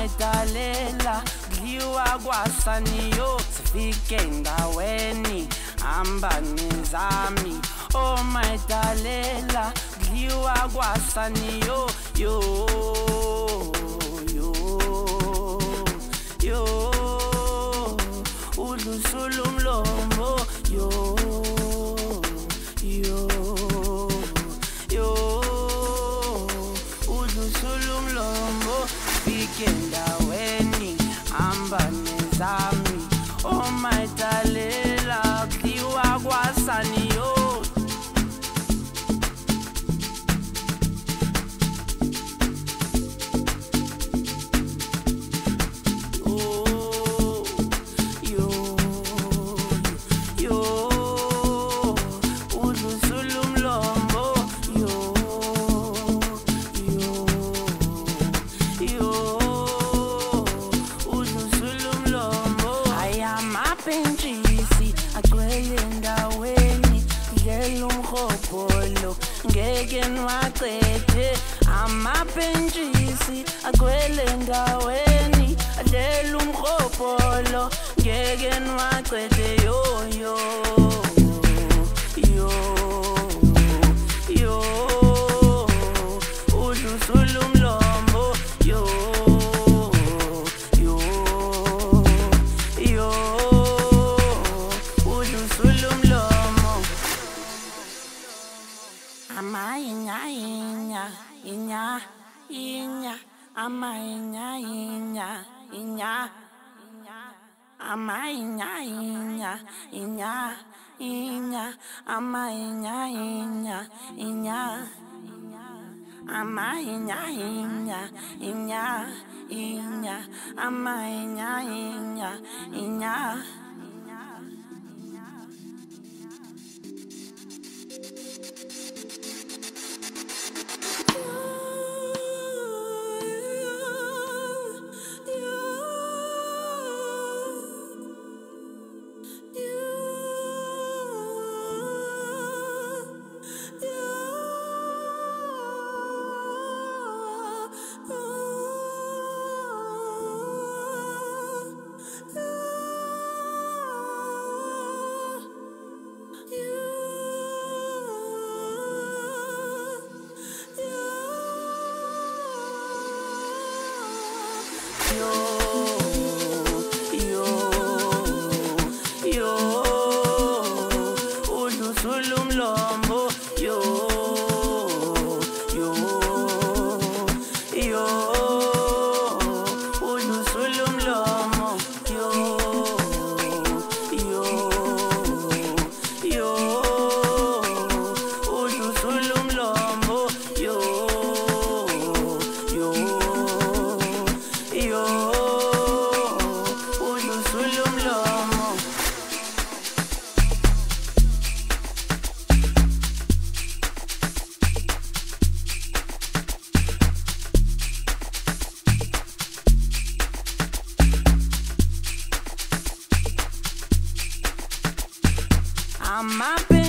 mayitalela dliwa kwasaniyo sifike endaweni hamba nezami oh mayitalela dliwa kwasaniyo yo udlusula umlomo yo udlusula umlomo fike endaweni hamba nezami oh mayitalela dliwa kwasaniyo ngeke niwaqede amapentshisi agcwele endaweni adlela umrhobholo ngeke niwaqede udlusula umlomo udlusula umlomo ama inya ama inya ama inya ama inya ama inya ama inya udlusula umlomo udlusula umlomo udlusula umlomo udlusula umlomo I'm